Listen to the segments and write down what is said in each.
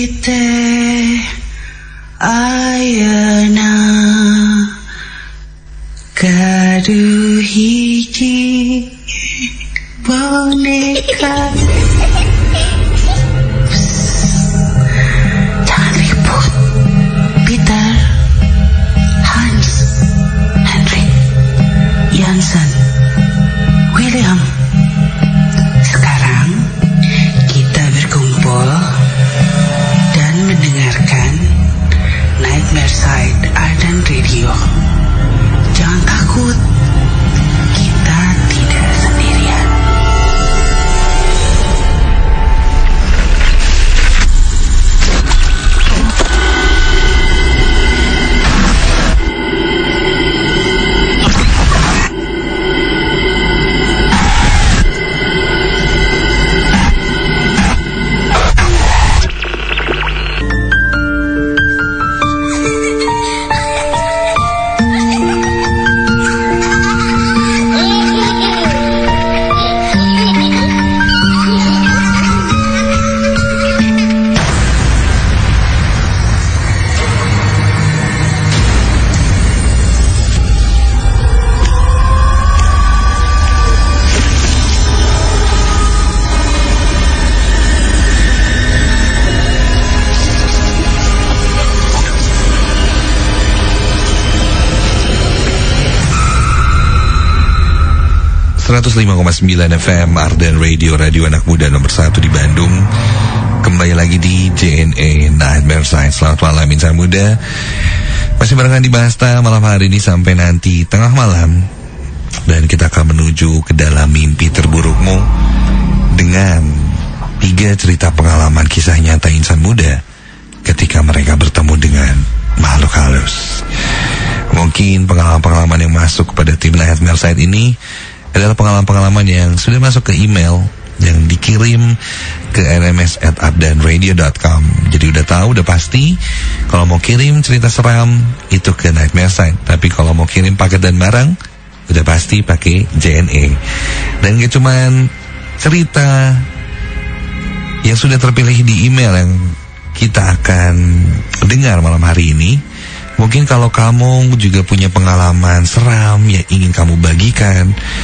teh ayeuna gaduh hiji boneka. Jangan ribut. Peter, Hans, Henry, Jansen, William. Sekarang kita berkumpul dan mendengarkan Nightmare Side Arden Radio. Jangan takut, kita tidak sendirian. FM Arden Radio, radio anak muda nomor 1 di Bandung. Kembali lagi di JNE Nightmare Side. Selamat malam insan muda. Masih barengan di Basta malam hari ini sampai nanti tengah malam. Dan kita akan menuju ke dalam mimpi terburukmu dengan 3 cerita pengalaman kisah nyata insan muda ketika mereka bertemu dengan makhluk halus. Mungkin pengalaman-pengalaman yang masuk kepada tim Nightmare Side ini adalah pengalaman-pengalaman yang sudah masuk ke email yang dikirim ke rms@ardenradio.com. Jadi udah tahu, udah pasti kalau mau kirim cerita seram itu ke Nightmare Side. Tapi kalau mau kirim paket dan barang udah pasti pakai JNE. Dan gak cuman cerita yang sudah terpilih di email yang kita akan dengar malam hari ini. Mungkin kalau kamu juga punya pengalaman seram yang ingin kamu bagikan,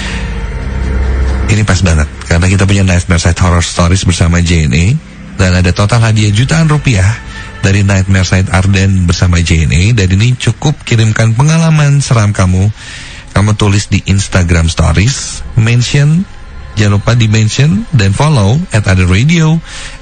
ini pas banget. Karena kita punya Nightmare Side Horror Stories bersama JNE. Dan ada total hadiah jutaan rupiah dari Nightmare Side Arden bersama JNE. Dan ini cukup kirimkan pengalaman seram kamu. Kamu tulis di Instagram Stories, mention, jangan lupa di mention dan follow @ardenradio,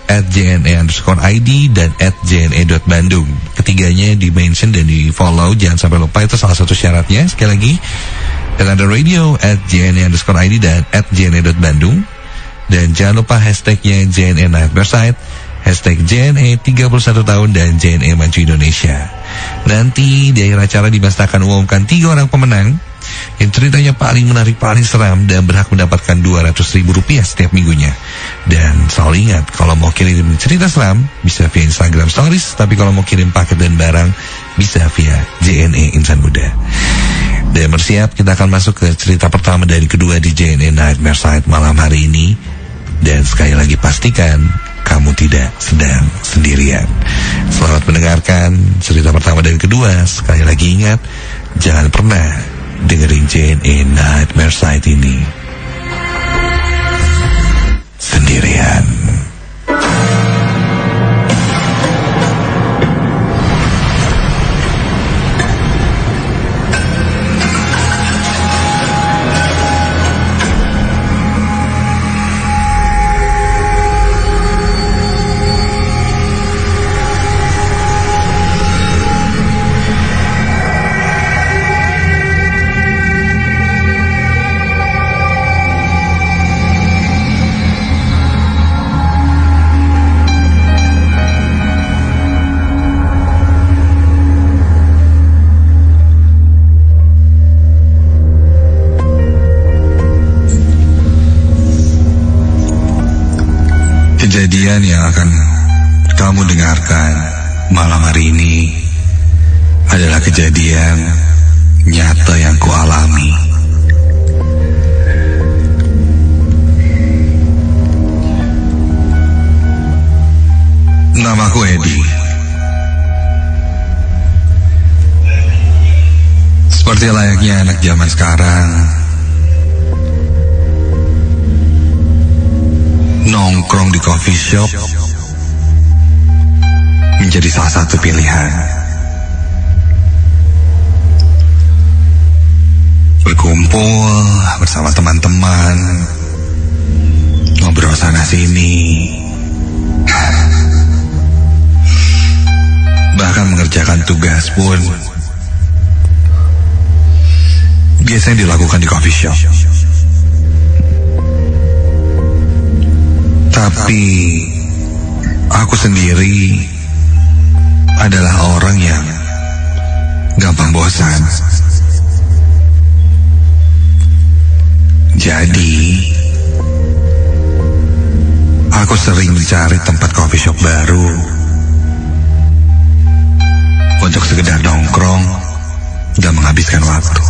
@jne_id dan @jne.bandung. Ketiganya di mention dan di follow, jangan sampai lupa, itu salah satu syaratnya. Sekali lagi, @ardenradio, @jne_id dan @jne.bandung. Dan jangan lupa hashtagnya JNE Nightmare Side, hashtag JNE 31 tahun dan JNE Maju Indonesia. Nanti di akhir acara Dimas akan umumkan 3 orang pemenang yang ceritanya paling menarik, paling seram dan berhak mendapatkan Rp200.000 setiap minggunya. Dan selalu ingat, kalau mau kirim cerita seram bisa via Instagram Stories, tapi kalau mau kirim paket dan barang bisa via JNE Insan Muda. Dan bersiap, kita akan masuk ke cerita pertama dan kedua di JNE Nightmare Side malam hari ini. Dan sekali lagi pastikan kamu tidak sedang sendirian. Selamat mendengarkan cerita pertama dan kedua. Sekali lagi ingat, jangan pernah dengerin JNE Nightmare Side ini sendirian. Kejadian yang akan kamu dengarkan malam hari ini adalah kejadian nyata yang kualami. Namaku Edi. Seperti layaknya anak zaman sekarang, nongkrong di coffee shop menjadi salah satu pilihan. Berkumpul bersama teman-teman, ngobrol sana sini, bahkan mengerjakan tugas pun biasanya dilakukan di coffee shop. Tapi aku sendiri adalah orang yang gampang bosan. Jadi aku sering mencari tempat coffee shop baru untuk sekedar nongkrong dan menghabiskan waktu.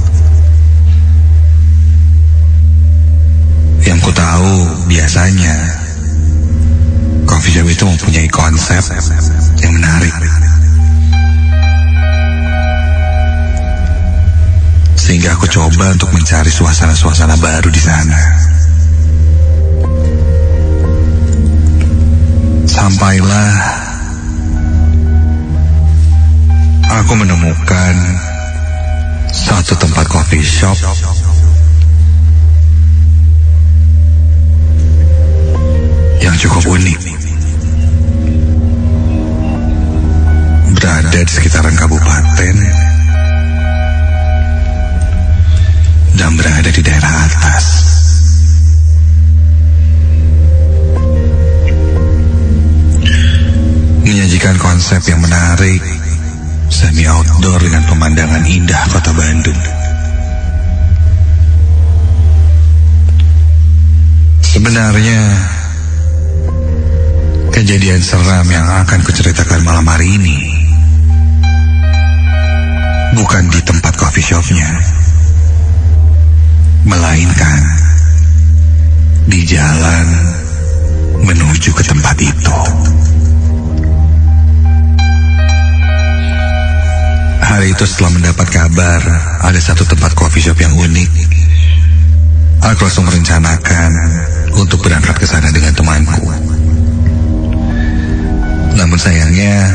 Yang ku tahu biasanya coffee shop itu mempunyai konsep yang menarik, sehingga aku coba untuk mencari suasana-suasana baru di sana. Sampailah aku menemukan satu tempat coffee shop yang cukup unik, berada di sekitaran kabupaten dan berada di daerah atas. Menyajikan konsep yang menarik, semi outdoor dengan pemandangan indah kota Bandung. Sebenarnya kejadian seram yang akan kuceritakan malam hari ini bukan di tempat coffee shopnya, melainkan di jalan menuju ke tempat itu. Hari itu setelah mendapat kabar ada satu tempat coffee shop yang unik, aku langsung merencanakan untuk berangkat ke sana dengan temanku. Namun sayangnya,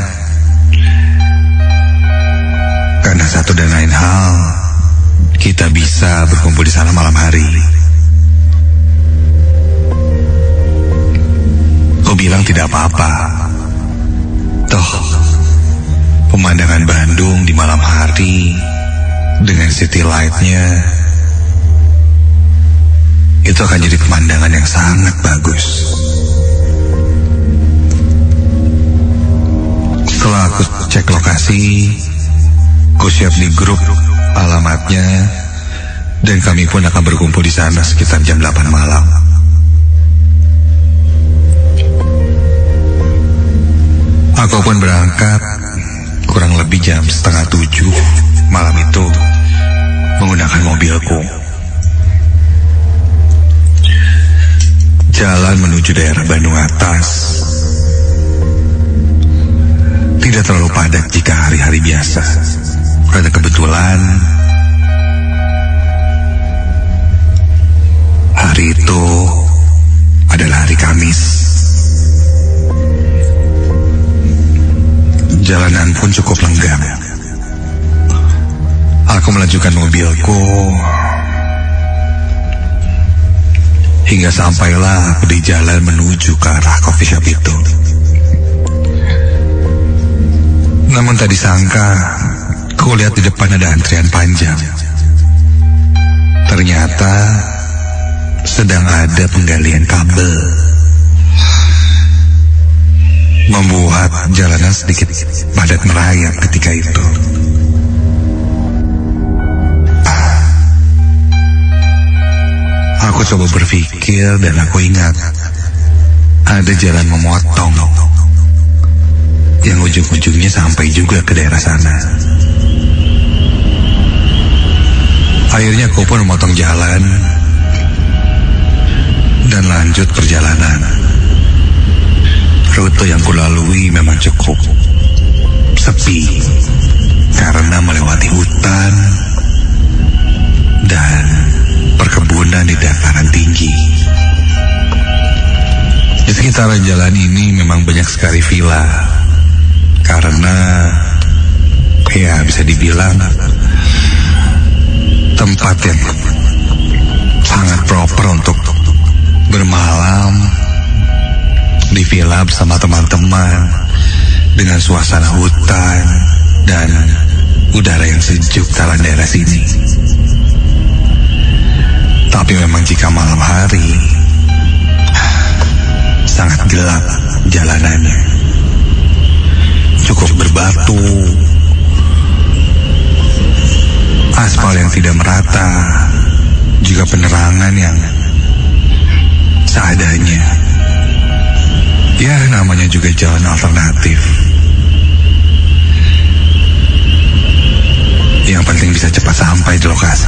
karena satu dan lain hal, kita bisa berkumpul di sana malam hari. Kau bilang tidak apa-apa. Toh, pemandangan Bandung di malam hari dengan city light-nya itu akan jadi pemandangan yang sangat bagus. Setelah aku cek lokasi, aku share di grup alamatnya, dan kami pun akan berkumpul di sana sekitar jam 8 malam. Aku pun berangkat kurang lebih jam 6:30 malam itu menggunakan mobilku. Jalan menuju daerah Bandung Atas tidak terlalu padat jika hari-hari biasa, karena kebetulan hari itu adalah hari Kamis. Jalanan pun cukup lengang. Aku melajukan mobilku hingga sampailah aku di jalan menuju ke arah coffee shop itu. Namun tak disangka, ku lihat di depan ada antrian panjang. Ternyata sedang ada penggalian kabel, membuat jalanan sedikit padat merayap ketika itu. Aku coba berpikir dan aku ingat ada jalan memotong yang ujung-ujungnya sampai juga ke daerah sana. Akhirnya aku pun memotong jalan dan lanjut perjalanan. Rute yang kulalui memang cukup sepi karena melewati hutan dan perkebunan di dataran tinggi. Di sekitaran jalan ini memang banyak sekali villa karena ya bisa dibilang tempat yang sangat proper untuk bermalam di villa bersama teman-teman dengan suasana hutan dan udara yang sejuk dalam daerah sini. Tapi memang jika malam hari sangat gelap jalanannya, cukup berbatu, aspal yang tidak merata, juga penerangan yang seadanya. Ya, namanya juga jalan alternatif. Yang penting bisa cepat sampai di lokasi.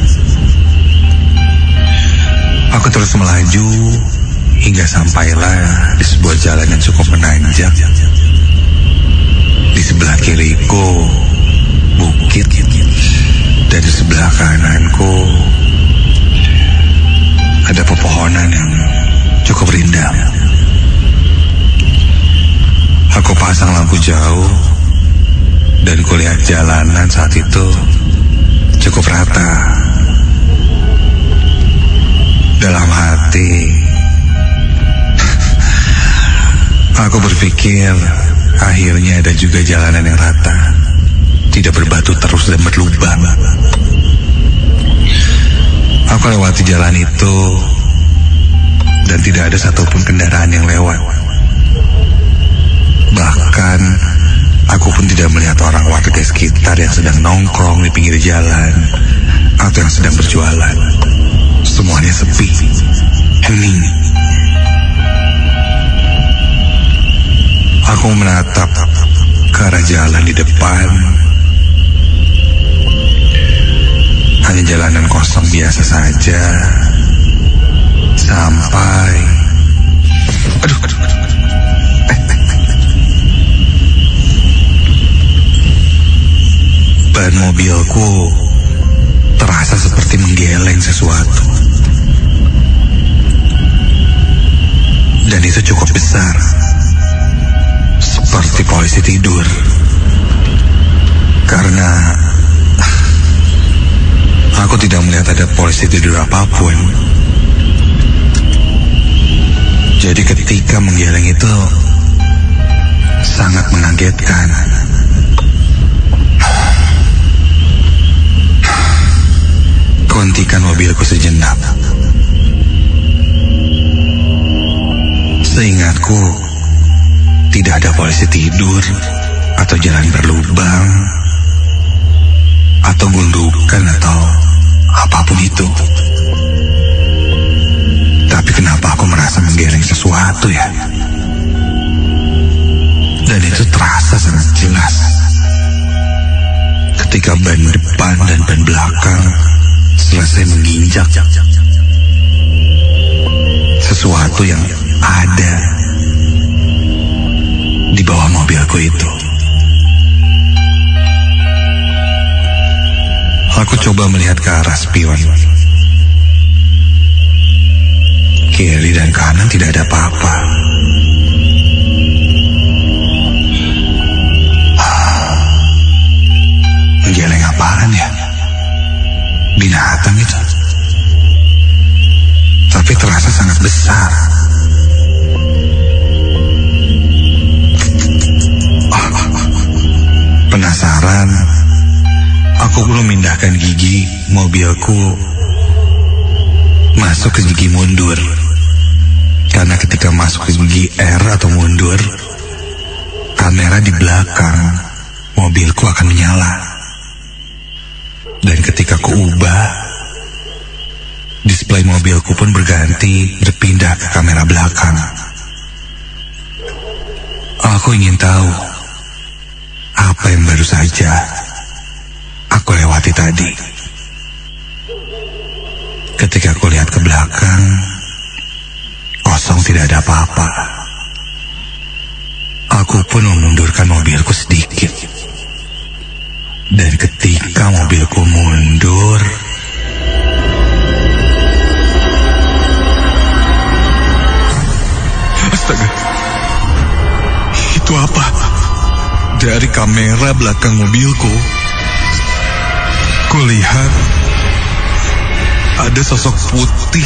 Aku terus melaju hingga sampailah di sebuah jalan yang cukup menanjak. Di sebelah kiriku bukit dan di sebelah kananku ada pepohonan yang cukup rindang. Aku pasang lampu jauh dan kulihat jalanan saat itu cukup rata. Dalam hati aku berpikir akhirnya ada juga jalanan yang rata, tidak berbatu terus dan berlubang. Aku lewati jalan itu dan tidak ada satupun kendaraan yang lewat. Bahkan aku pun tidak melihat orang warga sekitar yang sedang nongkrong di pinggir jalan atau yang sedang berjualan. Semuanya sepi, hening. Aku menatap ke arah jalan di depan. Hanya jalanan kosong biasa saja. Sampai ban mobilku terasa seperti menggeleng sesuatu. Dan itu cukup besar, seperti polisi tidur. Karena aku tidak melihat ada polisi tidur apapun. Jadi ketika menggeleng itu sangat mengagetkan. Kuhentikan mobilku sejenak. Seingatku tidak ada polisi tidur atau jalan berlubang atau gundukan atau apapun itu. Tapi kenapa aku merasa menggeleng sesuatu ya? Dan itu terasa sangat jelas ketika ban depan dan ban belakang selesai menginjak sesuatu yang ada di bawah mobilku itu. Aku coba melihat ke arah spion. Kiri dan kanan tidak ada apa-apa. Menggeleng apaan ya? Binatang itu. Tapi terasa sangat besar. Penasaran, aku belum memindahkan gigi mobilku masuk ke gigi mundur. Karena ketika masuk ke gigi R atau mundur, kamera di belakang mobilku akan menyala. Dan ketika ku ubah, display mobilku pun berganti berpindah ke kamera belakang. Aku ingin tahu apa yang baru saja aku lewati tadi. Ketika aku lihat ke belakang, kosong, tidak ada apa-apa. Aku pun memundurkan mobilku sedikit. Dan ketika mobilku mundur, astaga, itu apa? Dari kamera belakang mobilku, kulihat ada sosok putih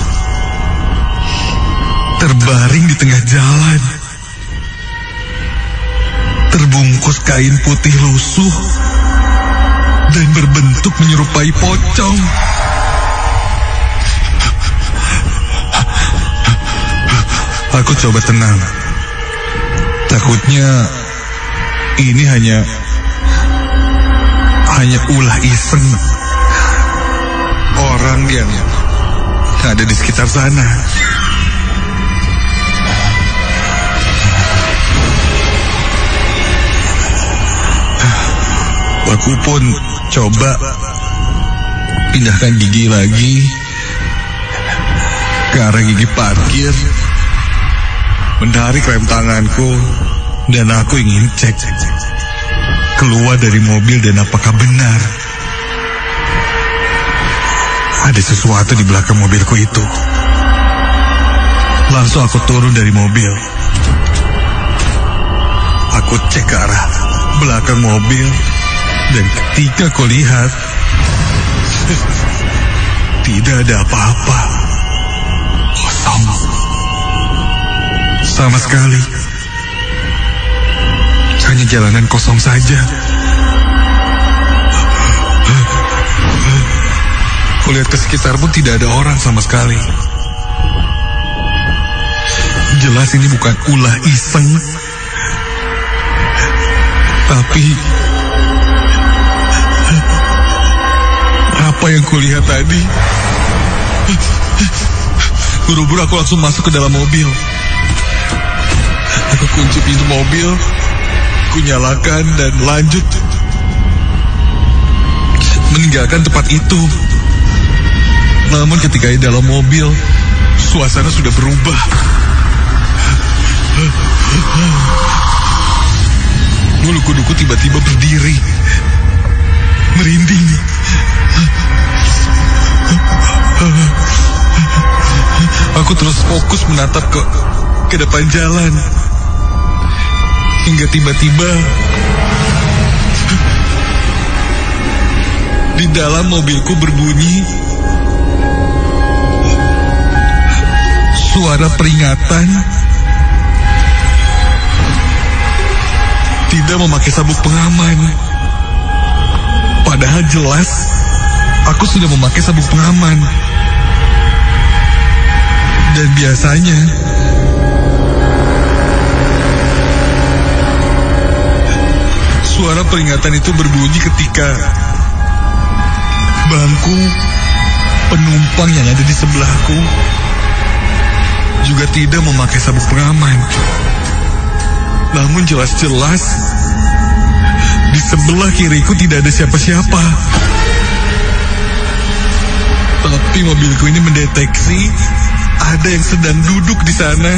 terbaring di tengah jalan, terbungkus kain putih lusuh dan berbentuk menyerupai pocong. Aku coba tenang. Takutnya ini hanya ulah iseng orang yang ada di sekitar sana. Aku pun coba pindahkan gigi lagi ke arah gigi parkir, menarik rem tanganku, dan aku ingin cek keluar dari mobil dan apakah benar ada sesuatu di belakang mobilku itu. Langsung aku turun dari mobil. Aku cek ke arah belakang mobil, dan ketika aku lihat, tidak ada apa-apa. Kosong. Sama sekali. Hanya jalanan kosong saja. Kulihat ke sekitar pun tidak ada orang sama sekali. Jelas ini bukan ulah iseng. Tapi apa yang kulihat tadi? Buru-buru aku langsung masuk ke dalam mobil. Aku kunci pintu mobil, aku nyalakan dan lanjut meninggalkan tempat itu. Namun ketika di dalam mobil, suasana sudah berubah. Bulu kuduku tiba-tiba berdiri, merinding. Aku terus fokus menatap ke depan jalan, hingga tiba-tiba di dalam mobilku berbunyi suara peringatan tidak memakai sabuk pengaman. Padahal jelas aku sudah memakai sabuk pengaman. Dan biasanya suara peringatan itu berbunyi ketika bangku penumpang yang ada di sebelahku juga tidak memakai sabuk pengaman. Namun jelas-jelas di sebelah kiriku tidak ada siapa-siapa. Tapi mobilku ini mendeteksi ada yang sedang duduk di sana.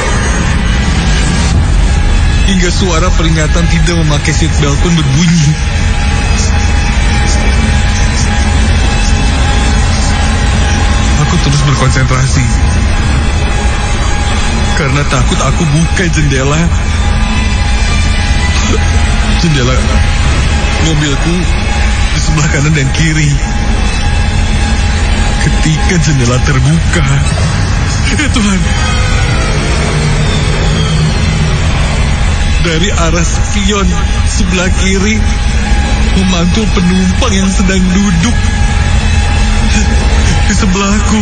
Hingga suara peringatan tidak memakai seatbelt pun berbunyi. Aku terus berkonsentrasi karena takut aku buka jendela mobilku di sebelah kanan dan kiri. Ketika jendela terbuka, ya Tuhan, dari arah spion sebelah kiri memantul penumpang yang sedang duduk di sebelahku.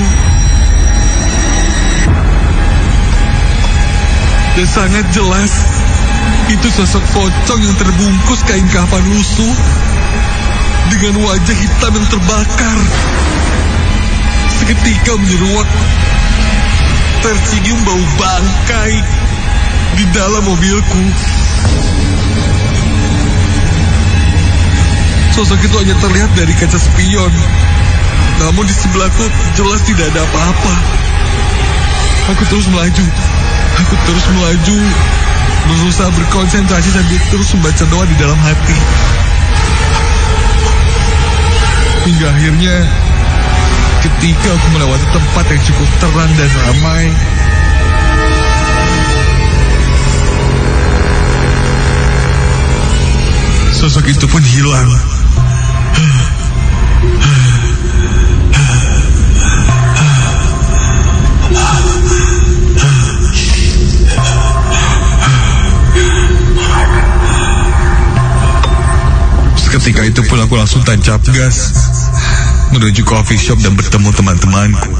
Dan sangat jelas itu sosok pocong yang terbungkus kain kafan lusuh dengan wajah hitam yang terbakar. Seketika menyeruak, tercium bau bangkai di dalam mobilku. Sosok itu hanya terlihat dari kaca spion, namun di sebelahku jelas tidak ada apa-apa. Aku terus melaju berusaha berkonsentrasi sambil terus membaca doa di dalam hati. Hingga akhirnya ketika aku melewati tempat yang cukup terang dan ramai, sosok itu pun hilang. Ketika itu pun aku langsung tancap gas menuju coffee shop dan bertemu teman-temanku.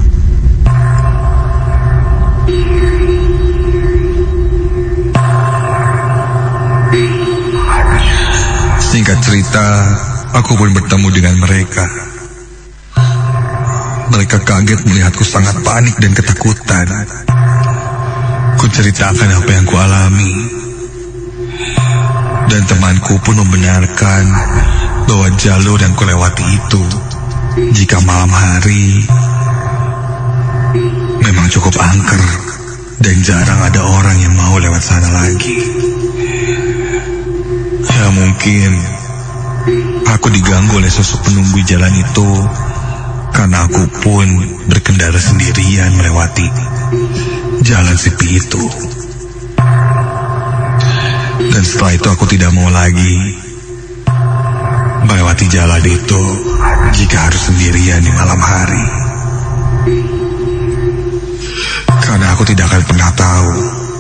Singkat cerita, aku pun bertemu dengan mereka. Mereka kaget melihatku sangat panik dan ketakutan. Ku ceritakan apa yang ku alami. Dan temanku pun membenarkan bahwa jalur yang kulewati itu, jika malam hari, memang cukup angker dan jarang ada orang yang mau lewat sana lagi. Ya mungkin aku diganggu oleh sosok penunggu jalan itu karena aku pun berkendara sendirian melewati jalan sepi itu. Dan setelah itu aku tidak mau lagi melewati jalan itu jika harus sendirian di malam hari. Karena aku tidak akan pernah tahu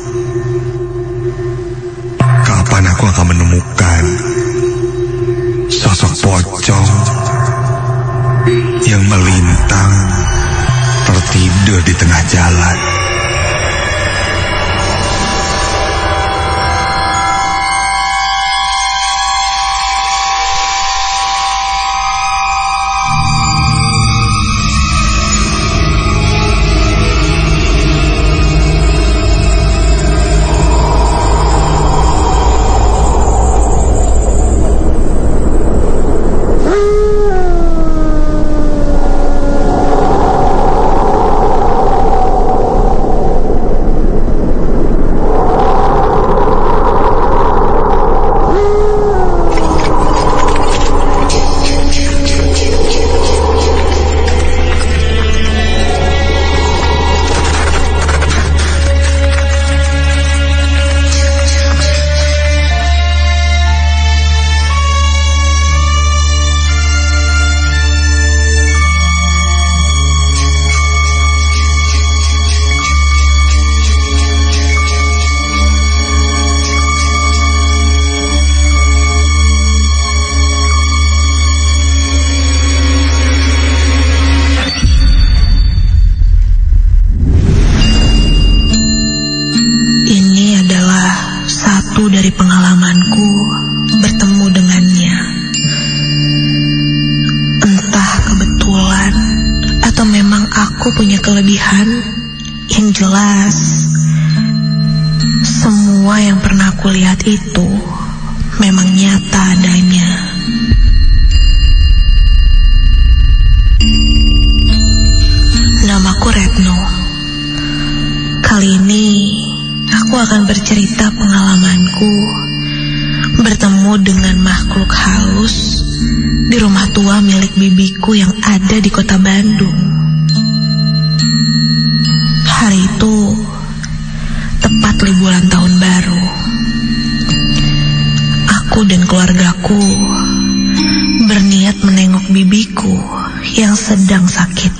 kapan aku akan menemukan sosok pocong yang melintang tertidur di tengah jalan. Dari pengalamanku bertemu dengannya. Entah kebetulan atau memang aku punya kelebihan. Yang jelas, semua yang pernah aku lihat itu memang nyata adanya. Namaku Retno. Kali ini aku akan bercerita pengalamanku bertemu dengan makhluk halus di rumah tua milik bibiku yang ada di kota Bandung. Hari itu tepat liburan tahun baru. Aku dan keluargaku berniat menengok bibiku yang sedang sakit.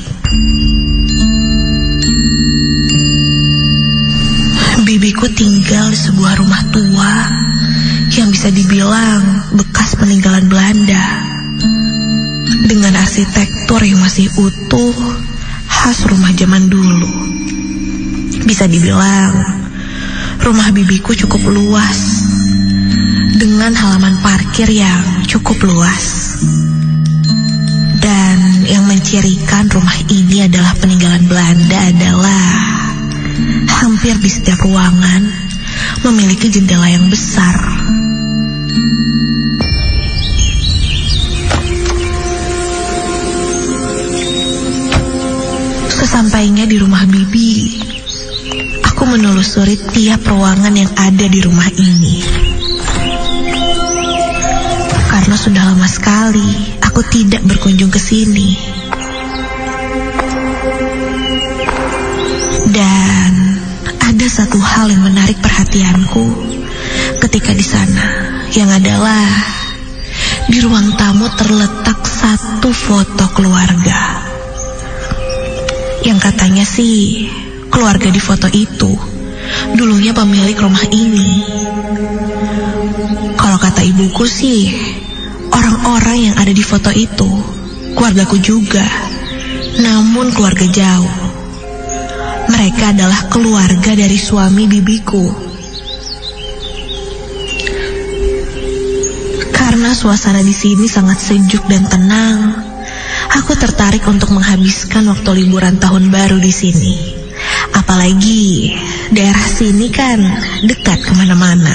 Bibiku tinggal di sebuah rumah tua yang bisa dibilang bekas peninggalan Belanda, dengan arsitektur yang masih utuh khas rumah zaman dulu. Bisa dibilang rumah bibiku cukup luas, dengan halaman parkir yang cukup luas. Dan yang mencirikan rumah ini adalah peninggalan Belanda adalah hampir di setiap ruangan memiliki jendela yang besar. Sesampainya di rumah bibi, aku menelusuri tiap ruangan yang ada di rumah ini. Karena sudah lama sekali aku tidak berkunjung ke sini. Dan ada satu hal yang menarik perhatianku ketika di sana, yang adalah di ruang tamu terletak satu foto keluarga. Yang katanya sih, keluarga di foto itu dulunya pemilik rumah ini. Kalau kata ibuku sih, orang-orang yang ada di foto itu keluargaku juga, namun keluarga jauh. Mereka adalah keluarga dari suami bibiku. Karena suasana di sini sangat sejuk dan tenang, aku tertarik untuk menghabiskan waktu liburan tahun baru di sini. Apalagi daerah sini kan dekat kemana-mana.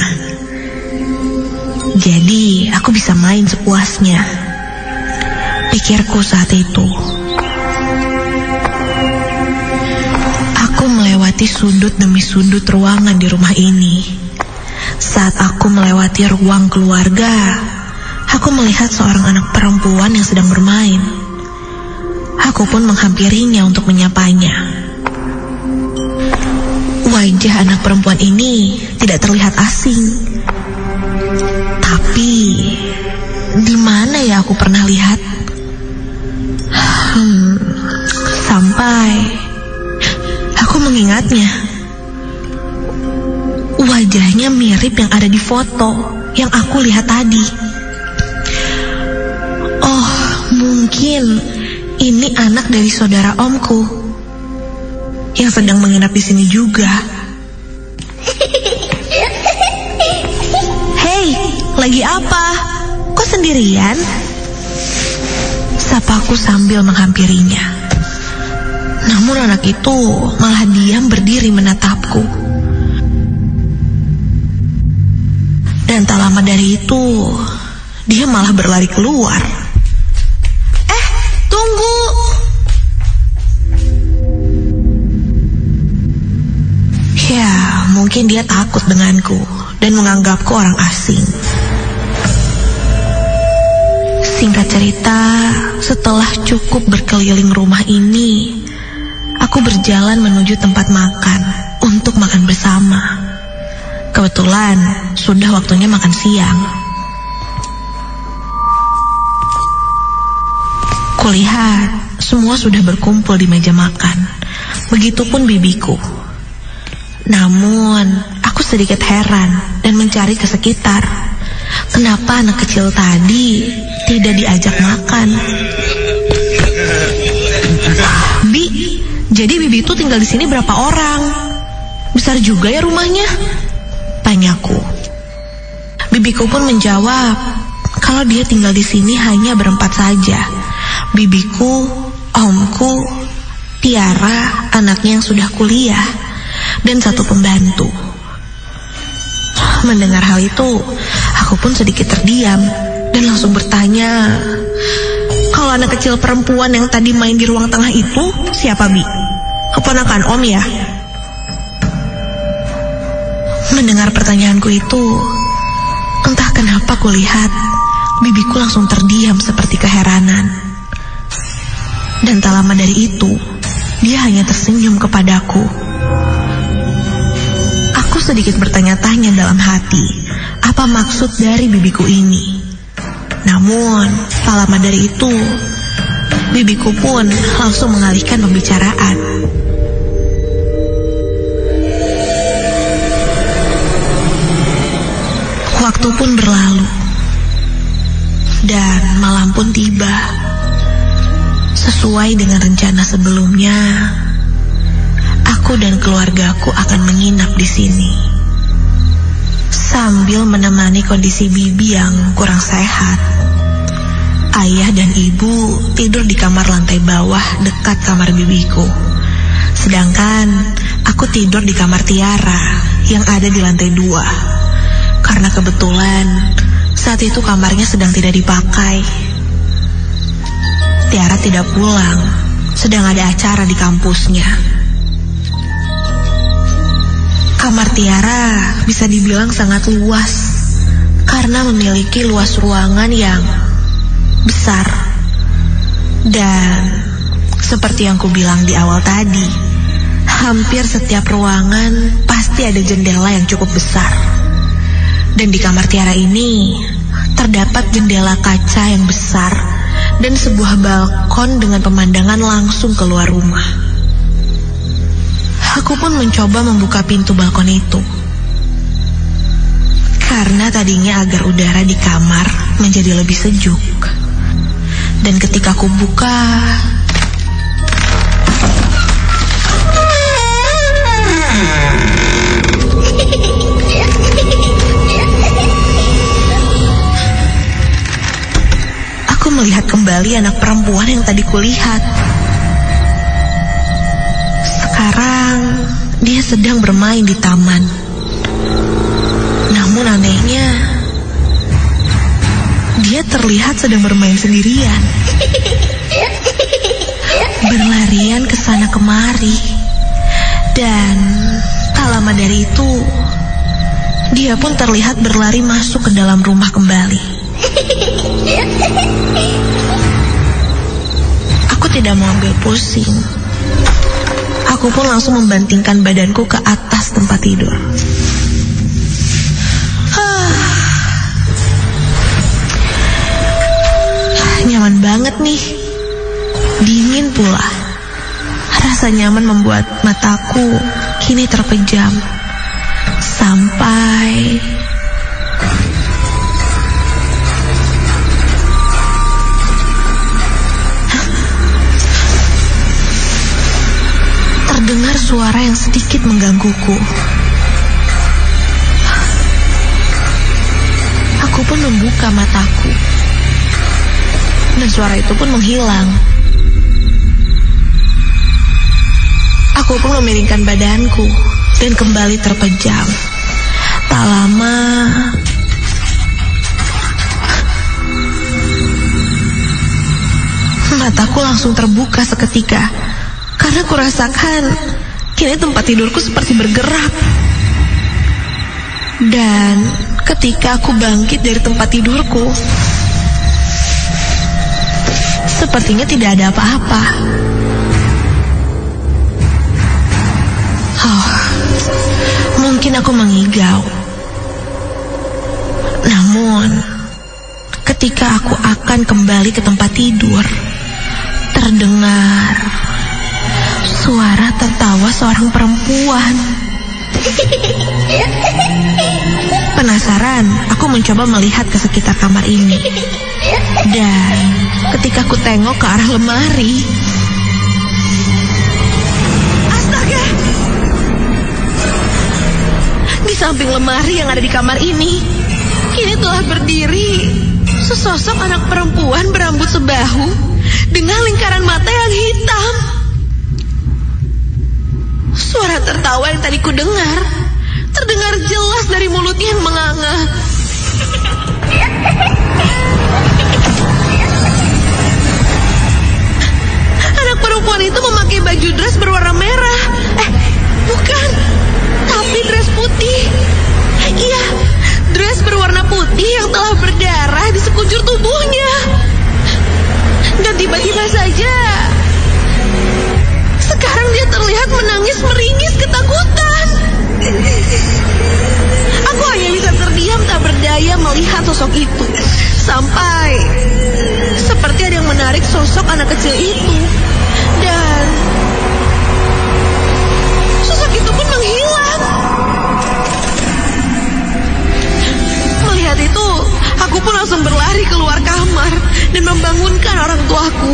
Jadi aku bisa main sepuasnya, pikirku saat itu. Aku melewati sudut demi sudut ruangan di rumah ini. Saat aku melewati ruang keluarga, aku melihat seorang anak perempuan yang sedang bermain. Aku pun menghampirinya untuk menyapanya. Wajah anak perempuan ini tidak terlihat asing. Tapi di mana ya aku pernah lihat? Sampai aku mengingatnya. Wajahnya mirip yang ada di foto yang aku lihat tadi. Oh, mungkin ini anak dari saudara omku yang sedang menginap di sini juga. Hei, lagi apa? Kok sendirian? Sapaku sambil menghampirinya. Namun anak itu malah diam berdiri menatapku. Dan tak lama dari itu, dia malah berlari keluar. Tunggu! Ya, mungkin dia takut denganku dan menganggapku orang asing. Singkat cerita, setelah cukup berkeliling rumah ini, aku berjalan menuju tempat makan untuk makan bersama. Kebetulan sudah waktunya makan siang. Kulihat semua sudah berkumpul di meja makan. Begitupun bibiku. Namun aku sedikit heran dan mencari ke sekitar. Kenapa anak kecil tadi tidak diajak makan? Bi, jadi bibi itu tinggal di sini berapa orang? Besar juga ya rumahnya? Tanyaku. Bibiku pun menjawab kalau dia tinggal di sini hanya berempat saja. Bibiku, omku, Tiara, anaknya yang sudah kuliah, dan satu pembantu. Mendengar hal itu, aku pun sedikit terdiam dan langsung bertanya, kalau anak kecil perempuan yang tadi main di ruang tengah itu siapa, Bi? Keponakan Om ya? Mendengar pertanyaanku itu, entah kenapa kulihat bibiku langsung terdiam seperti keheranan. Dan tak lama dari itu, dia hanya tersenyum kepadaku. Aku sedikit bertanya-tanya dalam hati, apa maksud dari bibiku ini? Namun, tak lama dari itu, bibiku pun langsung mengalihkan pembicaraan. Waktu pun berlalu, dan malam pun tiba. Sesuai dengan rencana sebelumnya, aku dan keluargaku akan menginap di sini. Sambil menemani kondisi bibi yang kurang sehat. Ayah dan ibu tidur di kamar lantai bawah dekat kamar bibiku. Sedangkan aku tidur di kamar Tiara yang ada di lantai 2. Karena kebetulan saat itu kamarnya sedang tidak dipakai. Tiara tidak pulang, sedang ada acara di kampusnya. Kamar Tiara bisa dibilang sangat luas karena memiliki luas ruangan yang besar. Dan seperti yang kubilang di awal tadi, hampir setiap ruangan pasti ada jendela yang cukup besar. Dan di kamar Tiara ini terdapat jendela kaca yang besar dan sebuah balkon dengan pemandangan langsung keluar rumah. Aku pun mencoba membuka pintu balkon itu, karena tadinya agar udara di kamar menjadi lebih sejuk. Dan ketika aku buka, aku melihat kembali anak perempuan yang tadi kulihat. Sekarang dia sedang bermain di taman. Namun anehnya, dia terlihat sedang bermain sendirian, berlarian ke sana kemari. Dan tak lama dari itu, dia pun terlihat berlari masuk ke dalam rumah kembali. Aku tidak mau ambil pusing. Aku pun langsung membantingkan badanku ke atas tempat tidur. Nyaman banget nih. Dingin pula. Rasa nyaman membuat mataku kini terpejam. Sampai terdengar suara yang sedikit menggangguku. Aku pun membuka mataku, dan suara itu pun menghilang. Aku pun memiringkan badanku dan kembali terpejam. Tak lama, mataku langsung terbuka seketika, karena kurasakan kini tempat tidurku seperti bergerak. Dan ketika aku bangkit dari tempat tidurku, sepertinya tidak ada apa-apa. Mungkin aku mengigau. Namun, ketika aku akan kembali ke tempat tidur, terdengar suara tertawa seorang perempuan. Penasaran, aku mencoba melihat ke sekitar kamar ini. Dan ketika aku tengok ke arah lemari, astaga! Di samping lemari yang ada di kamar ini, kini telah berdiri sesosok anak perempuan berambut sebahu dengan lingkaran mata yang hitam. Suara tertawa yang tadi ku dengar terdengar jelas dari mulutnya yang menganga. Anak perempuan itu memakai baju dress berwarna merah. Bukan, tapi dress putih. Iya, dress berwarna putih yang telah berdarah di sekujur tubuhnya. Dan tiba-tiba saja, sekarang dia terlihat menangis meringis ketakutan. Aku hanya bisa terdiam tak berdaya melihat sosok itu. Sampai seperti ada yang menarik sosok anak kecil itu. Dan sosok itu pun menghilang. Melihat itu, aku pun langsung berlari keluar kamar dan membangunkan orang tuaku.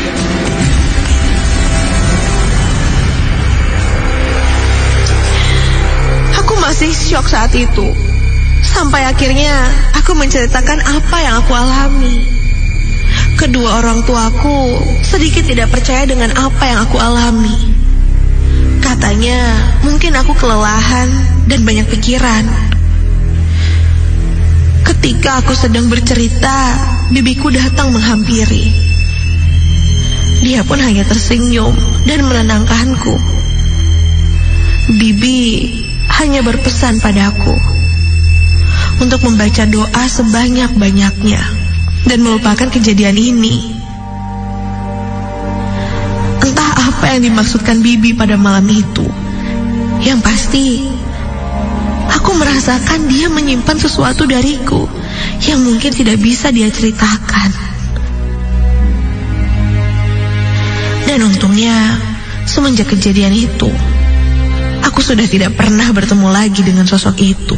Aku masih syok saat itu. Sampai akhirnya aku menceritakan apa yang aku alami. Kedua orang tuaku sedikit tidak percaya dengan apa yang aku alami. Katanya mungkin aku kelelahan dan banyak pikiran. Ketika aku sedang bercerita, bibiku datang menghampiri. Dia pun hanya tersenyum dan menenangkanku. Bibi hanya berpesan padaku untuk membaca doa sebanyak-banyaknya dan melupakan kejadian ini. Entah apa yang dimaksudkan Bibi pada malam itu. Yang pasti, aku merasakan dia menyimpan sesuatu dariku yang mungkin tidak bisa dia ceritakan. Dan untungnya, semenjak kejadian itu, aku sudah tidak pernah bertemu lagi dengan sosok itu.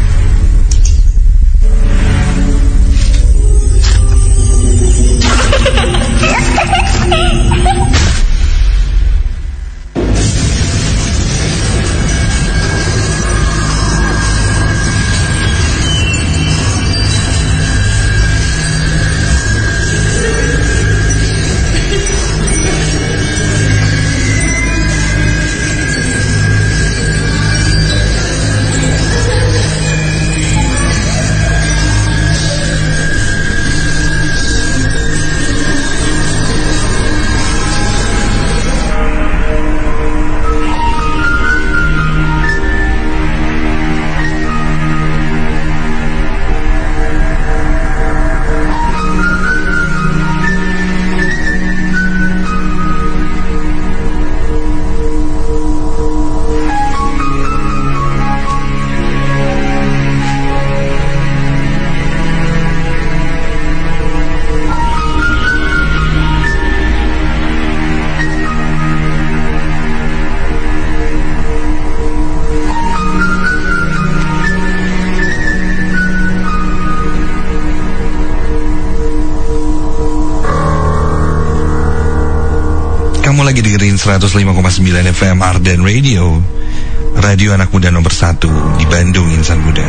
Kamu lagi dengerin 105,9 FM Arden Radio, radio anak muda nomor 1 di Bandung, insan muda.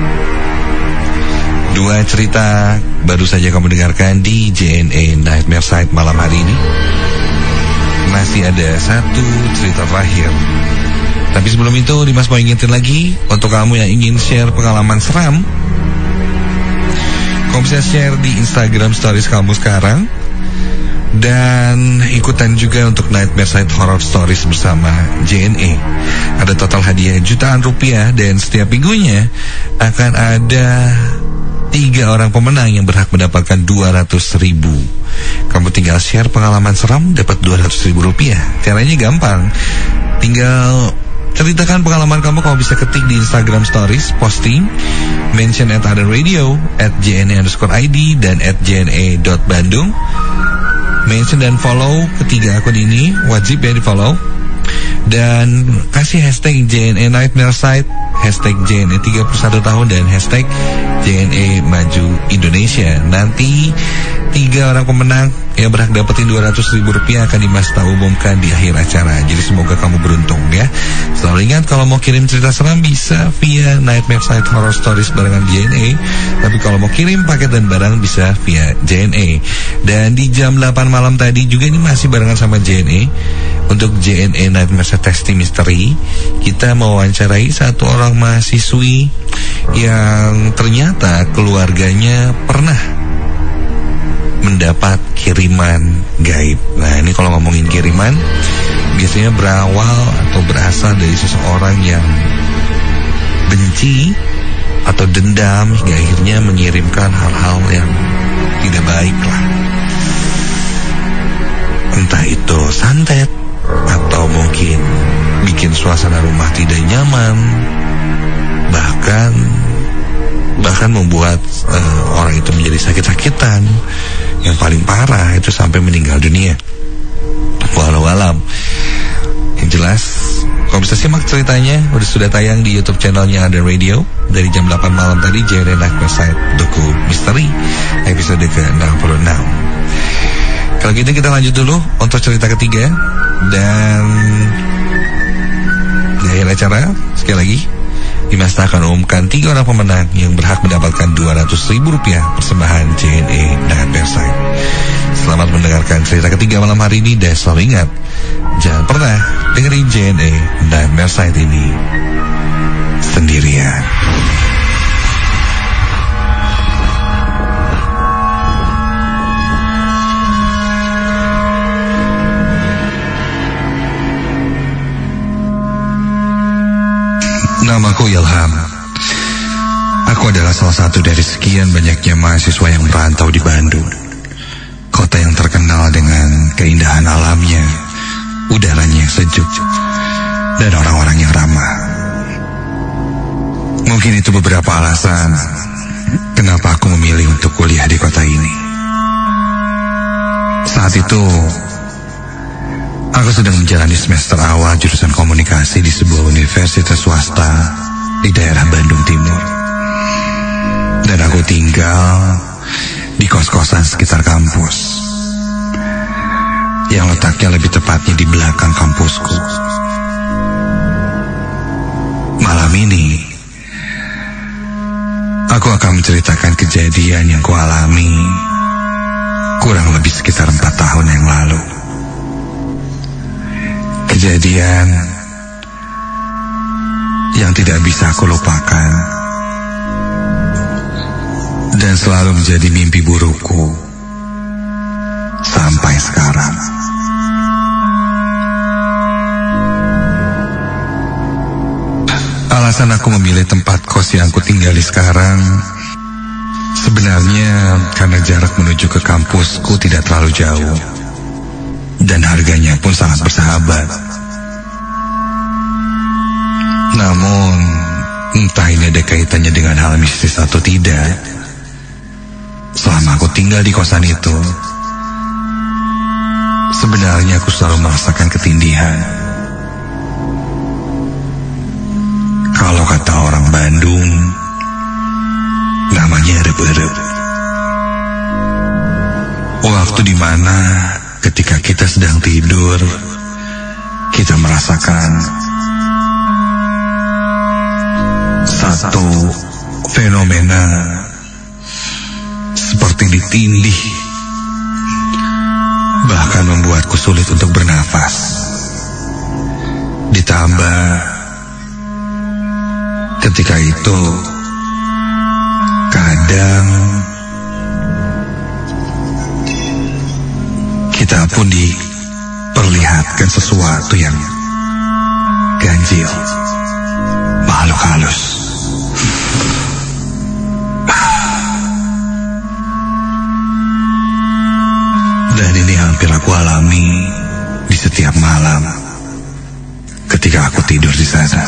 Dua cerita baru saja kamu dengarkan di JNE Nightmare Side malam hari ini. Masih ada satu cerita terakhir. Tapi sebelum itu, Dimas mau ingetin lagi, untuk kamu yang ingin share pengalaman seram, kamu bisa share di Instagram Stories kamu sekarang. Dan ikutan juga untuk Nightmare Side Horror Stories bersama JNE. Ada total hadiah jutaan rupiah, dan setiap minggunya akan ada 3 orang pemenang yang berhak mendapatkan 200.000. Kamu tinggal share pengalaman seram, dapat 200.000 rupiah. Caranya gampang, tinggal ceritakan pengalaman kamu bisa ketik di Instagram Stories, posting, mention @adenradio, @jne_id, dan @jne.bandung. Mention dan follow ketiga akun ini, wajib ya di follow. Dan kasih hashtag JNE Nightmare Side, hashtag JNE 31 tahun, dan hashtag JNE Maju Indonesia. Nanti 3 orang pemenang yang berhak dapetin 200.000 rupiah akan Dimas umumkan di akhir acara. Jadi semoga kamu beruntung ya. Selalu ingat, kalau mau kirim cerita seram bisa via Nightmare Side Horror Stories barengan JNE. Tapi kalau mau kirim paket dan barang bisa via JNE. Dan di jam 8 malam tadi juga ini masih barengan sama JNE. Untuk JNE Nightmare Side Testi Misteri, kita mewawancarai satu orang mahasiswi yang ternyata keluarganya pernah mendapat kiriman gaib. Nah, ini kalau ngomongin kiriman, biasanya berawal atau berasal dari seseorang yang benci atau dendam hingga akhirnya mengirimkan hal-hal yang tidak baik lah. Entah itu santet, atau mungkin bikin suasana rumah tidak nyaman, bahkan membuat orang itu menjadi sakit-sakitan. Yang paling parah itu sampai meninggal dunia. Walau alam. Yang jelas, kalau bisa simak ceritanya, sudah tayang di YouTube channelnya Arden Radio dari jam 8 malam tadi, JNE Nightmare Side Doku Misteri episode ke-66. Kalau gitu kita lanjut dulu untuk cerita ketiga. Dan di akhir acara, sekali lagi Dimas akan umumkan 3 orang pemenang yang berhak mendapatkan 200.000 rupiah persembahan JNE Nightmare Side. Selamat mendengarkan cerita ketiga malam hari ini, dan selalu ingat, jangan pernah dengerin JNE Nightmare Side ini sendirian. Aku Ilham. Aku adalah salah satu dari sekian banyaknya mahasiswa yang merantau di Bandung, kota yang terkenal dengan keindahan alamnya, udaranya yang sejuk, dan orang-orang yang ramah. Mungkin itu beberapa alasan kenapa aku memilih untuk kuliah di kota ini. Saat itu, aku sedang menjalani semester awal jurusan komunikasi di sebuah universitas swasta di daerah Bandung Timur. Dan aku tinggal di kos-kosan sekitar kampus, yang letaknya lebih tepatnya di belakang kampusku. Malam ini, aku akan menceritakan kejadian yang kualami kurang lebih sekitar 4 tahun yang lalu. Kejadian yang tidak bisa aku lupakan dan selalu menjadi mimpi burukku sampai sekarang. Alasan aku memilih tempat kos yang aku tinggali sekarang sebenarnya karena jarak menuju ke kampusku tidak terlalu jauh dan harganya pun sangat bersahabat. Namun entah ini ada kaitannya dengan hal mistis atau tidak, selama aku tinggal di kosan itu, sebenarnya aku selalu merasakan ketindihan. Kalau kata orang Bandung, namanya erep-erep. Waktu dimana ketika kita sedang tidur, kita merasakan satu fenomena seperti ditindih, bahkan membuatku sulit untuk bernafas. Ditambah ketika itu kadang kita pun diperlihatkan sesuatu yang ganjil, makhluk halus. Dan ini hampir aku alami di setiap malam ketika aku tidur di sana.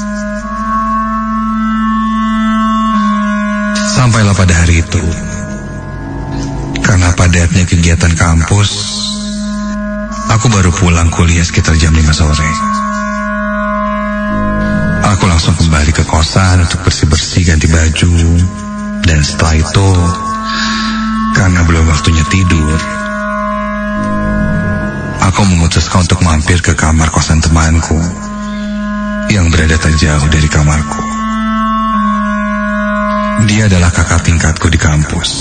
Sampailah pada hari itu, karena padatnya kegiatan kampus, aku baru pulang kuliah sekitar jam 5 sore. Aku langsung kembali ke kosan untuk bersih-bersih, ganti baju. Dan setelah itu, karena belum waktunya tidur, aku memutuskan untuk mampir ke kamar kosan temanku yang berada tak jauh dari kamarku. Dia adalah kakak tingkatku di kampus.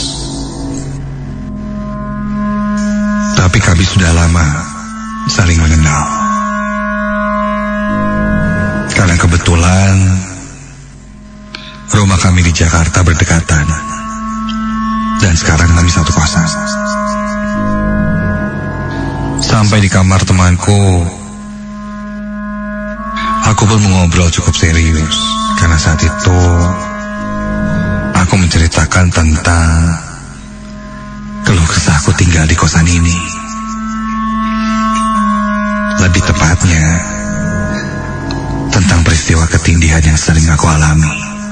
Tapi kami sudah lama saling mengenal. Karena kebetulan rumah kami di Jakarta berdekatan. Dan sekarang kami satu kosan. Sampai di kamar temanku, aku pun mengobrol cukup serius. Karena saat itu aku menceritakan tentang keluh kesahku tinggal di kosan ini. Lebih tepatnya, tentang peristiwa ketindihan yang sering aku alami.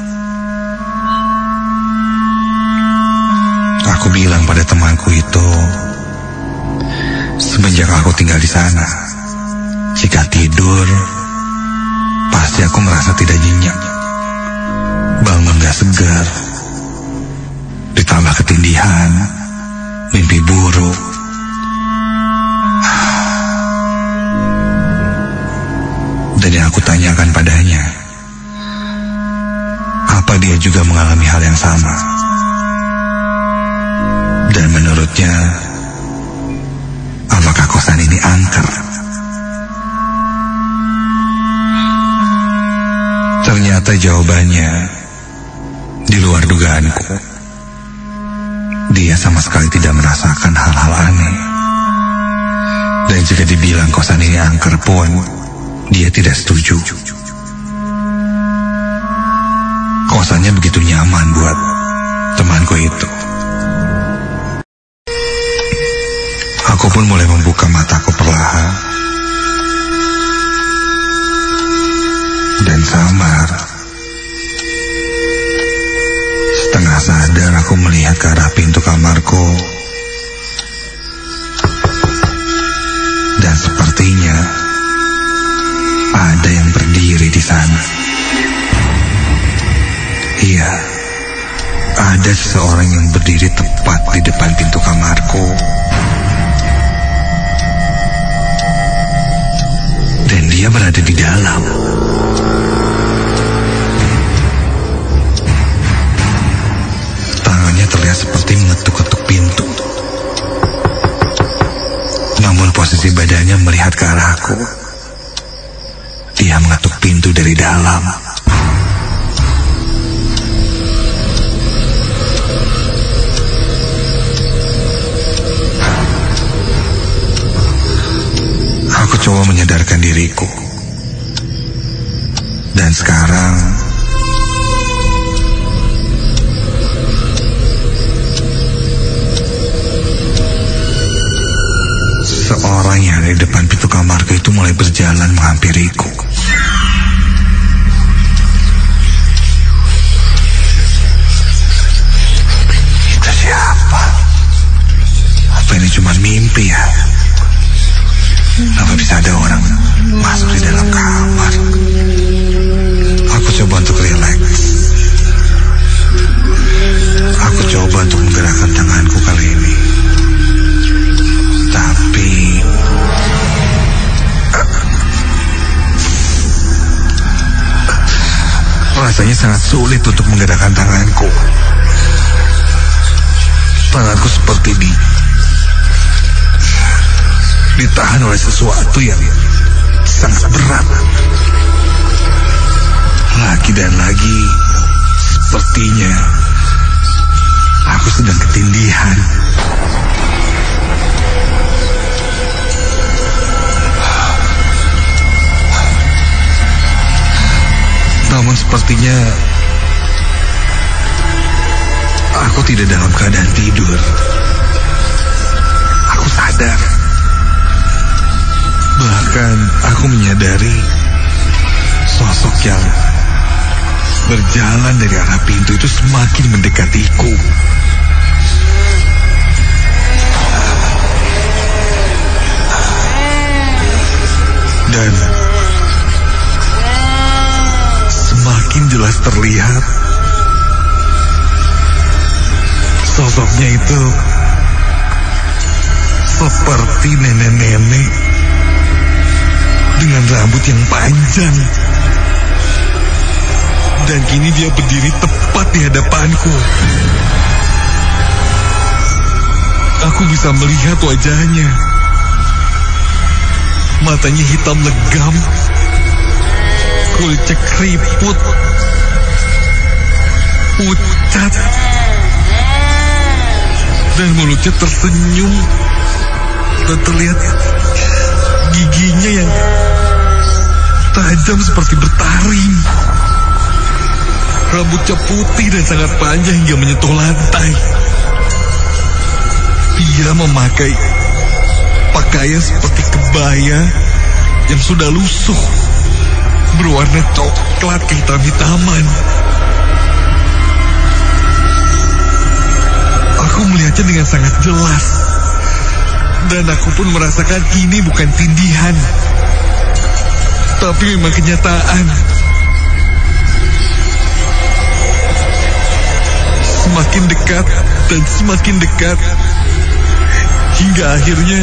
Aku bilang pada temanku itu, semenjak aku tinggal di sana, jika tidur, pasti aku merasa tidak nyenyak. Bangun gak segar. Ditambah ketindihan, mimpi buruk. Dan yang aku tanyakan padanya, apa dia juga mengalami hal yang sama? Dan menurutnya, apakah kosan ini angker? Ternyata jawabannya di luar dugaanku. Dia sama sekali tidak merasakan hal-hal aneh. Dan jika dibilang kosan ini angker pun, dia tidak setuju. Kosannya begitu nyaman buat temanku itu. Aku pun mulai membuka mataku perlahan. Dan samar, setengah sadar aku melihat ke arah pintu kamarku. Dan sepertinya ada yang berdiri di sana. Iya, ada seseorang yang berdiri tepat di depan pintu kamarku. Dan dia berada di dalam. Tangannya terlihat seperti mengetuk-ketuk pintu. Namun posisi badannya melihat ke arahku. Dia mengetuk pintu dari dalam. Aku coba menyadarkan diriku. Dan sekarang seorang yang ada di depan pintu kamarku itu mulai berjalan menghampiriku. Itu siapa? Apa ini cuma mimpi ya? Kenapa bisa ada orang masuk di dalam kamar? Aku coba untuk rileks. Aku coba untuk menggerakkan tanganku kali ini. Tapi rasanya sangat sulit untuk menggerakkan tanganku. Tanganku seperti ditahan oleh sesuatu yang sangat berat. Lagi dan lagi, sepertinya aku sedang ketindihan. Namun sepertinya aku tidak dalam keadaan tidur. Aku sadar. Bahkan aku menyadari sosok yang berjalan dari arah pintu itu semakin mendekatiku. Dan semakin jelas terlihat sosoknya itu seperti nenek-nenek dengan rambut yang panjang. Dan kini dia berdiri tepat di hadapanku. Aku bisa melihat wajahnya. Matanya hitam legam, kulitnya keriput, pucat, dan mulutnya tersenyum. Dan terlihat giginya yang tajam seperti bertaring. Rambutnya putih dan sangat panjang hingga menyentuh lantai. Dia memakai pakaian seperti kebaya yang sudah lusuh, berwarna coklat kehitam-hitaman. Aku melihatnya dengan sangat jelas. Dan aku pun merasakan ini bukan tindihan, tapi memang kenyataan. Semakin dekat dan semakin dekat, hingga akhirnya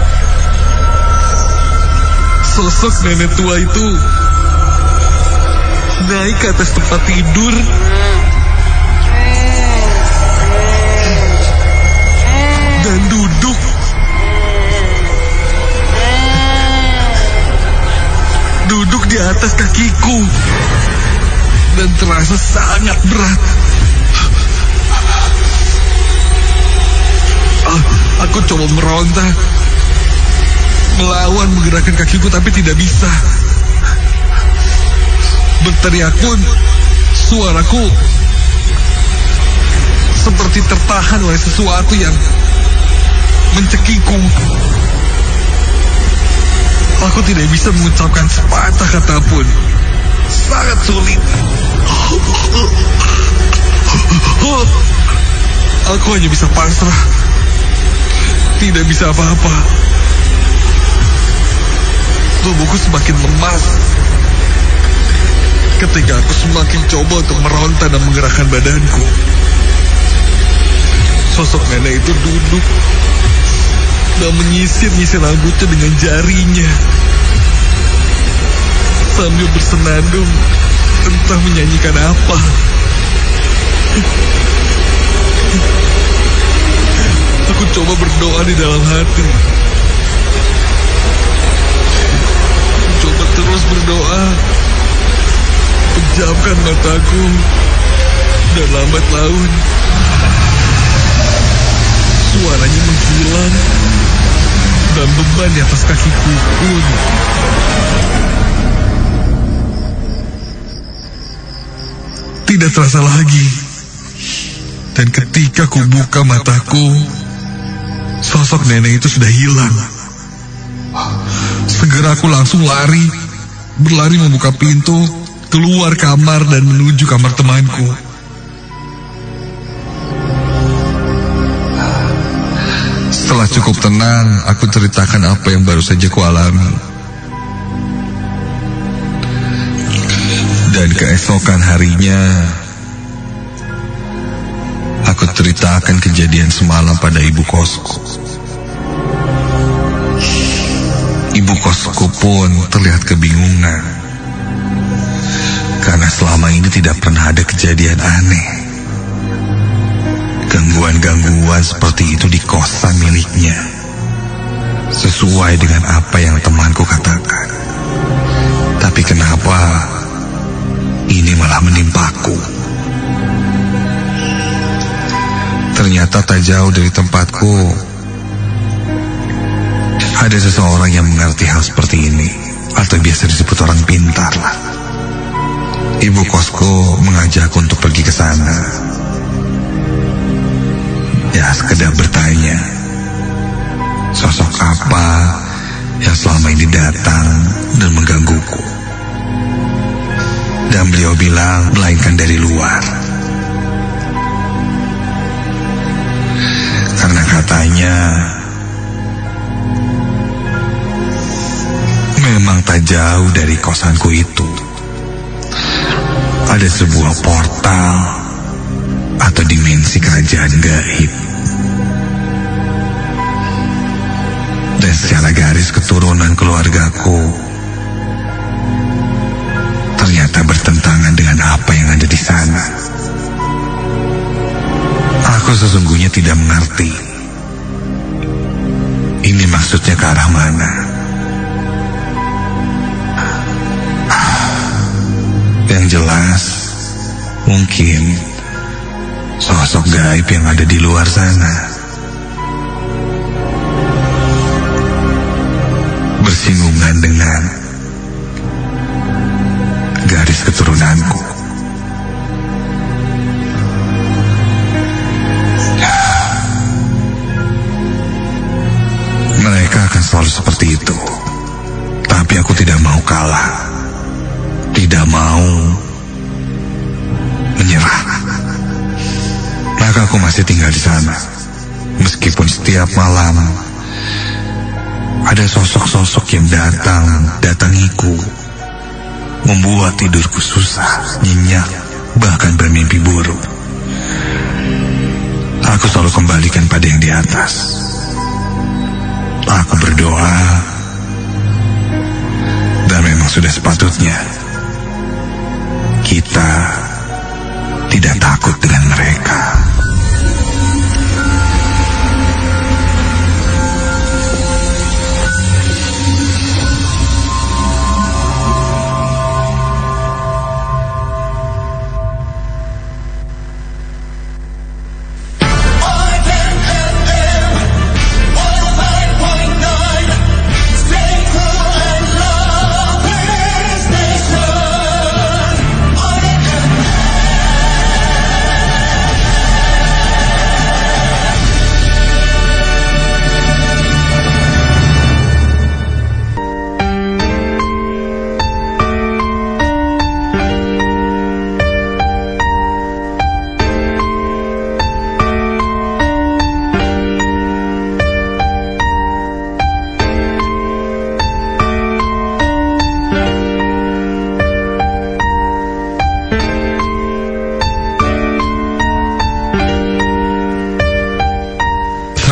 sosok nenek tua itu naik ke atas tempat tidur dan duduk. Duduk di atas kakiku dan terasa sangat berat. Aku coba meronta, melawan menggerakkan kakiku, tapi tidak bisa. Berteriak pun Suaraku seperti tertahan oleh sesuatu yang mencekikku. Aku tidak bisa mengucapkan sepatah kata pun. Sangat sulit. Aku hanya bisa pasrah. Tidak bisa apa-apa. Tubuhku semakin lemas ketika aku semakin coba untuk meronta dan menggerakkan badanku. Sosok nenek itu duduk dan menyisir-nyisir rambutnya dengan jarinya sambil bersenandung entah menyanyikan apa. Aku coba berdoa di dalam hati. Coba terus berdoa. Pejamkan mataku dan lambat laun suaranya menghilang dan beban di atas kakiku pun tidak terasa lagi. Dan ketika ku buka mataku, sosok nenek itu sudah hilang. Segera aku langsung berlari membuka pintu, keluar kamar dan menuju kamar temanku. Setelah cukup tenang, aku ceritakan apa yang baru saja kualami. Dan keesokan harinya, aku ceritakan kejadian semalam pada ibu kosku. Ibu kosku pun terlihat kebingungan, karena selama ini tidak pernah ada kejadian aneh. Gangguan-gangguan seperti itu di kosan miliknya, sesuai dengan apa yang temanku katakan. Tapi kenapa ini malah menimpaku? Ternyata tak jauh dari tempatku ada seseorang yang mengerti hal seperti ini, atau biasa disebut orang pintar lah. Ibu kosku mengajakku untuk pergi ke sana. Ya, sekedar bertanya, sosok apa yang selama ini datang dan menggangguku. Dan beliau bilang, melainkan dari luar. Karena katanya memang tak jauh dari kosanku itu ada sebuah portal atau dimensi kerajaan gaib. Dan secara garis keturunan keluargaku ternyata bertentangan dengan apa yang ada di sana. Aku sesungguhnya tidak mengerti ini maksudnya ke arah mana. Yang jelas, mungkin sosok gaib yang ada di luar sana bersinggungan dengan garis keturunanku. Mereka akan selalu seperti itu, tapi aku tidak mau kalah. Tidak mau menyerah. Maka aku masih tinggal di sana. Meskipun setiap malam ada sosok-sosok yang datangiku, membuat tidurku susah, nyenyak, bahkan bermimpi buruk. Aku selalu kembalikan pada yang di atas. Aku berdoa, dan memang sudah sepatutnya kita tidak takut dengan mereka.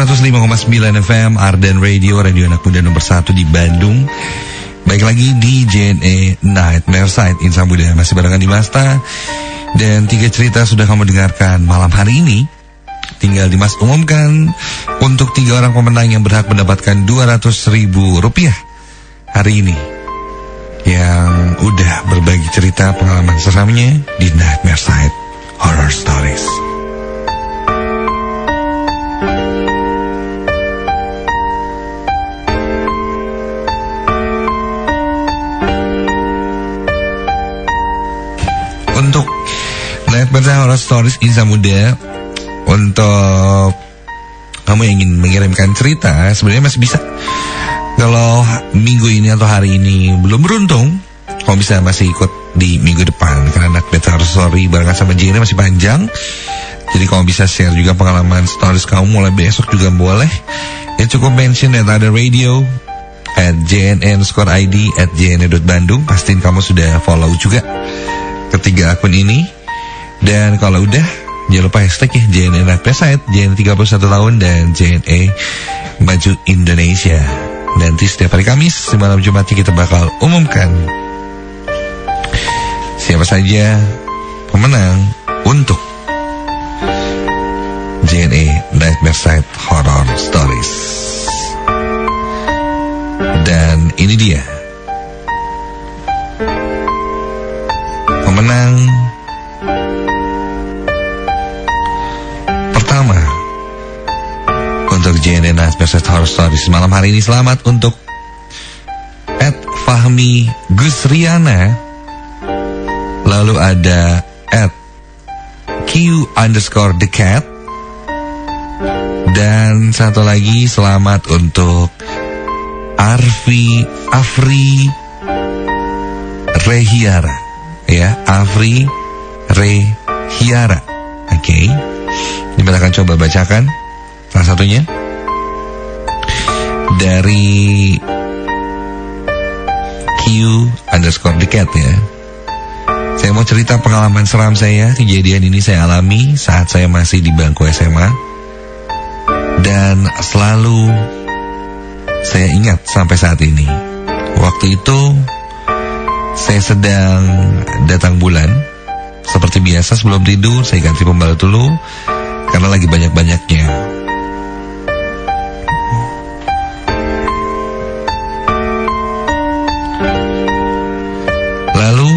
105,9 FM Ardan Radio, radio anak muda nomor 1 di Bandung. Baik lagi di JNE Nightmare Side, Insan Muda masih barengan di Masta. Dan 3 cerita sudah kamu dengarkan malam hari ini. Tinggal Dimas umumkan untuk 3 orang pemenang yang berhak mendapatkan Rp200.000 hari ini, yang udah berbagi cerita pengalaman seramnya di Nightmare Side Horror Stories. Untuk Nightmare Side Horror Stories Insan Muda, untuk kamu yang ingin mengirimkan cerita, sebenarnya masih bisa. Kalau minggu ini atau hari ini belum beruntung, kamu bisa masih ikut di minggu depan, karena Nightmare Horror Story barengan sama JNE masih panjang. Jadi kamu bisa share juga pengalaman stories kamu mulai besok juga boleh. Ya cukup mention at Ada Radio, at JNE_ID, at JNE.Bandung. Pastiin kamu sudah follow juga ketiga akun ini. Dan kalau udah, jangan lupa hashtag ya, JNE Nightmare Side, JNE 31 tahun, dan JNE Maju Indonesia. Nanti setiap hari Kamis, malam Jumat kita bakal umumkan siapa saja pemenang untuk JNE Nightmare Side Horror Stories. Dan ini dia pemenang pertama untuk JNE Nightmare Side Horror Stories malam hari ini. Selamat untuk @Fahmi Gusriana, lalu ada @Q_the_cat, dan satu lagi selamat untuk Afri Rehiara, ya, Afri Rehiara. Oke. Ini akan coba bacakan salah satunya dari Q_the_cat ya. Saya mau cerita pengalaman seram saya. Kejadian ini saya alami saat saya masih di bangku SMA, dan selalu saya ingat sampai saat ini. Waktu itu saya sedang datang bulan. Seperti biasa sebelum tidur saya ganti pembalut dulu karena lagi banyak-banyaknya. Lalu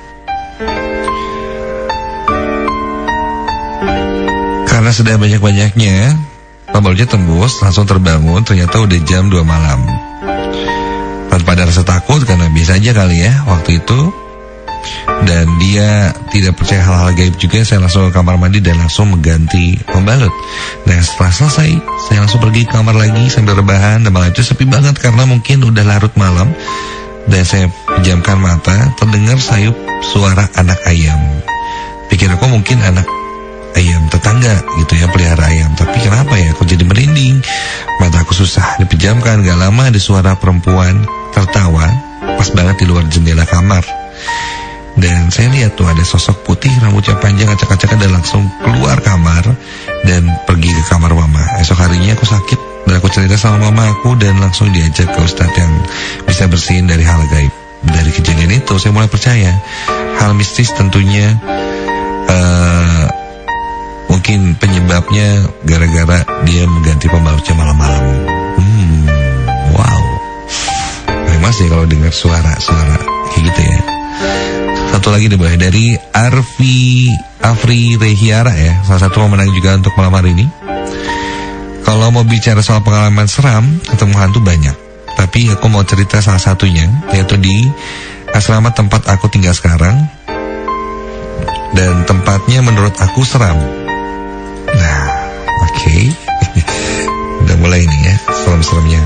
karena sudah banyak-banyaknya, pembalutnya tembus, langsung terbangun. Ternyata udah jam 2 malam. Tanpa ada rasa takut, karena biasa aja kali ya waktu itu. Dan dia tidak percaya hal-hal gaib juga. Saya langsung ke kamar mandi dan langsung mengganti pembalut. Nah setelah selesai, saya langsung pergi ke kamar lagi sambil rebahan. Dan malam itu sepi banget karena mungkin udah larut malam. Dan saya pejamkan mata, terdengar sayup suara anak ayam. Pikir aku mungkin anak ayam tetangga gitu ya, pelihara ayam. Tapi kenapa ya kok jadi merinding? Mata aku susah dipejamkan. Gak lama ada suara perempuan tertawa pas banget di luar jendela kamar. Dan saya lihat tuh ada sosok putih, rambutnya panjang, acak-acakan, dan langsung keluar kamar dan pergi ke kamar mama. Esok harinya aku sakit dan aku cerita sama mama aku, dan langsung diajak ke ustadz yang bisa bersihin dari hal gaib. Dari kejadian itu saya mulai percaya hal mistis. Tentunya mungkin penyebabnya gara-gara dia mengganti pembalutnya malam-malam. Wow, memang sih kalau dengar suara-suara kayak gitu ya. Satu lagi deh dari Afri Rehiara ya, salah satu pemenang juga untuk malam hari ini. Kalau mau bicara soal pengalaman seram, ketemu hantu banyak. Tapi aku mau cerita salah satunya, yaitu di asrama tempat aku tinggal sekarang. Dan tempatnya menurut aku seram. Nah, oke. Udah mulai nih ya, serem-seremnya.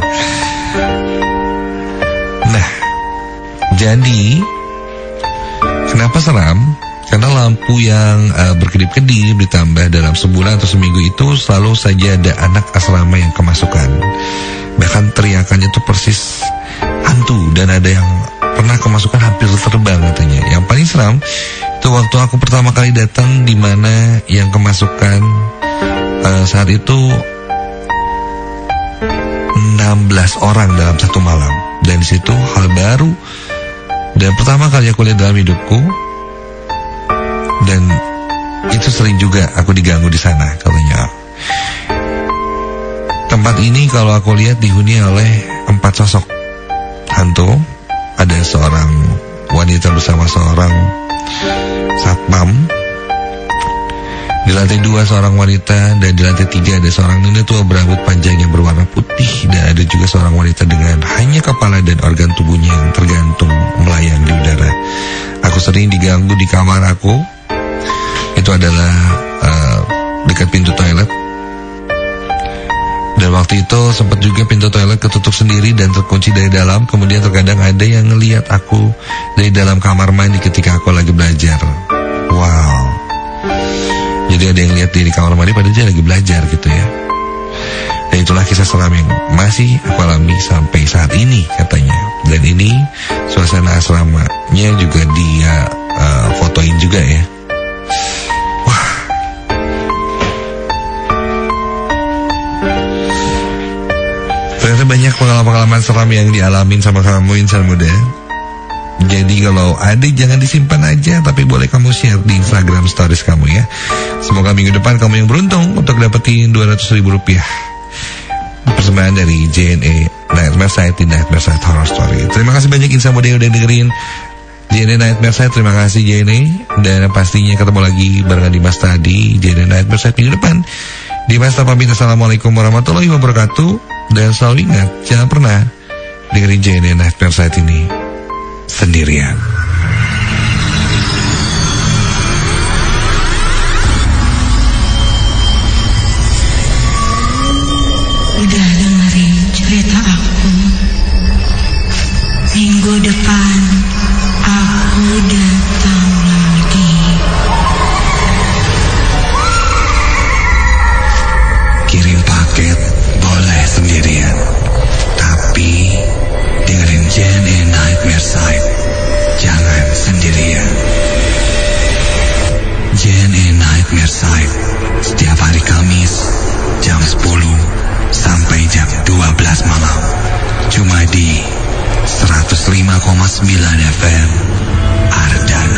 Nah, jadi kenapa seram? Karena lampu yang berkedip-kedip ditambah dalam sebulan atau seminggu itu selalu saja ada anak asrama yang kemasukan. Bahkan teriakannya itu persis hantu, dan ada yang pernah kemasukan hampir terbang katanya. Yang paling seram itu waktu aku pertama kali datang, di mana yang kemasukan saat itu 16 orang dalam satu malam. Dan di situ hal baru dan pertama kali aku lihat dalam hidupku. Dan itu sering juga aku diganggu di sana katanya. Tempat ini kalau aku lihat dihuni oleh 4 sosok hantu. Ada seorang wanita bersama seorang satpam. Di lantai 2 seorang wanita, dan di lantai 3 ada seorang nenek tua berambut panjang yang berwarna putih, dan ada juga seorang wanita dengan hanya kepala dan organ tubuhnya yang tergantung melayang di udara. Aku sering diganggu di kamar aku. Itu adalah dekat pintu toilet. Dan waktu itu sempat juga pintu toilet ketutup sendiri dan terkunci dari dalam. Kemudian terkadang ada yang ngelihat aku dari dalam kamar mandi ketika aku lagi belajar. Wow. Jadi ada yang lihat di kamar mandi padahal dia lagi belajar gitu ya. Dan itulah kisah seram yang masih aku alami sampai saat ini katanya. Dan ini suasana asramanya juga dia fotoin juga ya. Wah. Ternyata banyak pengalaman-pengalaman seram yang dialamin sama kamu insan muda. Jadi kalau ada jangan disimpan aja, tapi boleh kamu share di Instagram stories kamu ya. Semoga minggu depan kamu yang beruntung untuk dapetin Rp200.000 persembahan dari JNE Nightmare Site di Nightmare Site Horror Story. Terima kasih banyak insan muda yang udah dengerin JNE Nightmare Site. Terima kasih JNE. Dan pastinya ketemu lagi barengan di Mas tadi JNE Nightmare Site minggu depan. Di Mas pamit, assalamualaikum warahmatullahi wabarakatuh. Dan selalu ingat, jangan pernah dengerin JNE Nightmare Site ini sendirian. Udah dengerin cerita aku. Minggu depan aku datang lagi. Kirim paket boleh sendirian, tapi dengerin JNE Nightmare Site, jangan sendirian. JNE Nightmare Site setiap hari Kamis jam 10 sampai jam 12 malam, cuma di 105,9 FM Ardan.